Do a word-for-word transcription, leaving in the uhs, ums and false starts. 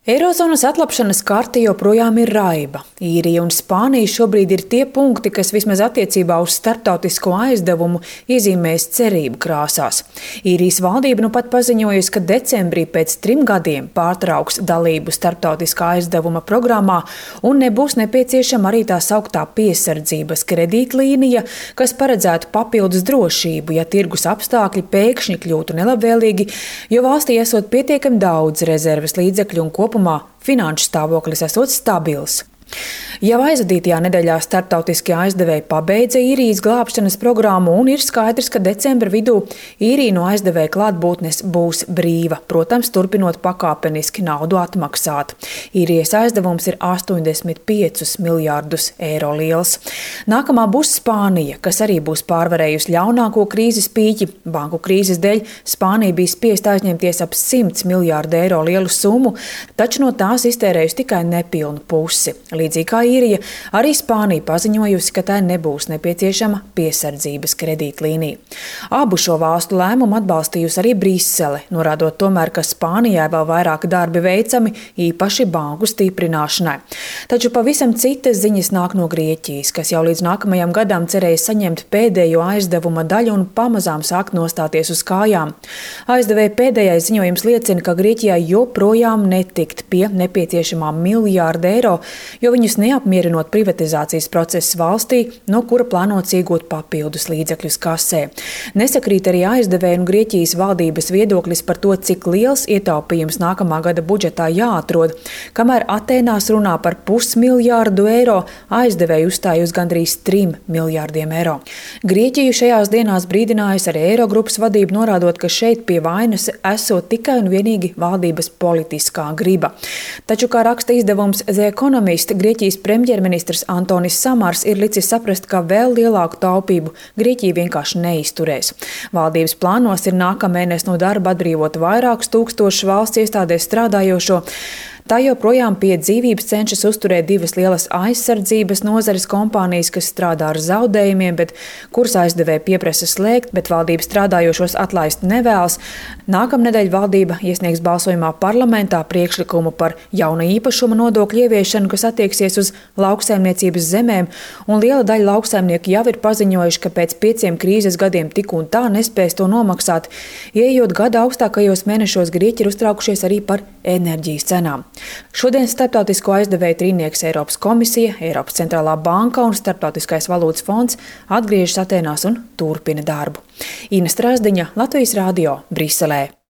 Eirozonas atlapšanas karte joprojām ir raiba. Īrija un Spānija šobrīd ir tie punkti, kas vismaz attiecībā uz starptautisko aizdevumu iezīmēs cerību krāsās. Īrijas valdība nu pat paziņojusi, ka decembrī pēc trim gadiem pārtrauks dalību starptautiskā aizdevuma programmā un nebūs nepieciešama arī tā sauktā piesardzības kredītlīnija, kas paredzētu papildus drošību, ja tirgus apstākļi pēkšņi kļūtu nelabvēlīgi, jo valstī esot pietiekami daudz rezerves līdzekļu un kopumā finanšu stāvoklis esot stabils. Jau aizvadītajā nedēļā starptautiskie aizdevēji pabeidza īrijas glābšanas programmu un ir skaidrs, ka decembra vidū īrija no aizdevēja klātbūtnes būs brīva, protams, turpinot pakāpeniski naudu atmaksāt. Īrijas aizdevums ir astoņdesmit piecus miljārdus eiro liels. Nākamā būs Spānija, kas arī būs pārvarējusi ļaunāko krīzes pīķi. Banku krīzes dēļ Spānija bija spiest aizņemties ap simts miljārdu eiro lielu summu, taču no tās iztērējusi tikai nepilnu pusi. Līdzīgi kā Īrija, arī Spānija paziņojusi, ka tai nebūs nepieciešama piesardzības kredītlīnija. Abu šo valstu lēmumu atbalstījusi arī Brisele, norādot tomēr, ka Spānijai vēl vairāk darbi veicami, īpaši banku stiprināšanai. Taču pavisam citas ziņas nāk no Grieķijas, kas jau līdz nākamajam gadam cerēja saņemt pēdējo aizdevuma daļu un pamazām sākt nostāties uz kājām. Aizdevēja pēdējais ziņojums liecina, ka Grieķijai joprojām netikt pie nepieciešamā miljārda eiro, jo viņus neapmierinot privatizācijas process valstī, no kura plānots iegūt papildus līdzekļus kasē. Nesakrīt arī aizdevēja un Grieķijas valdības viedoklis par to, cik liels ietaupījums nākamā gada budžetā jāatrod. Kamēr Atēnās runā par pusmiljārdu eiro, aizdevēja uzstāja uz gandrīz trim miljārdiem eiro. Grieķiju šajās dienās brīdinājusi arī Eirogrupas vadība, norādot, ka šeit pie vainas esot tikai un vienīgi valdības politiskā griba. Taču, kā raksta izdevums The Economist, Grieķijas premjerministrs Antonis Samars ir licis saprast, ka vēl lielāku taupību Grieķija vienkārši neizturēs. Valdības plānos ir nākamēnes no darba atbrīvot vairākus tūkstošus valsts iestādēs strādājošo. Tā joprojām pie dzīvības cenšas uzturēt divas lielas aizsardzības nozares kompānijas, kas strādā ar zaudējumiem, bet kuras aizdevēja pieprasa slēgt, bet valdība strādājošos atlaist nevēlas. Nākamnedēļ valdība iesniegs balsojumā parlamentā priekšlikumu par jauna īpašuma nodokļu ieviešanu, kas attieksies uz lauksaimniecības zemēm, un liela daļa lauksaimnieku jau ir paziņojuši, ka pēc pieciem krīzes gadiem tik un tā nespēs to nomaksāt. Ieejot gada augstākajos mēnešos, Grieķi ir uztraukušies arī par enerģijas cenām. Šodien starptautisko aizdevēju trīnieks Eiropas komisija, Eiropas centrālā banka un Starptautiskais valūtas fonds atgriežas Atēnās un turpina darbu. Ina Strāzdiņa, Latvijas radio, Briselē.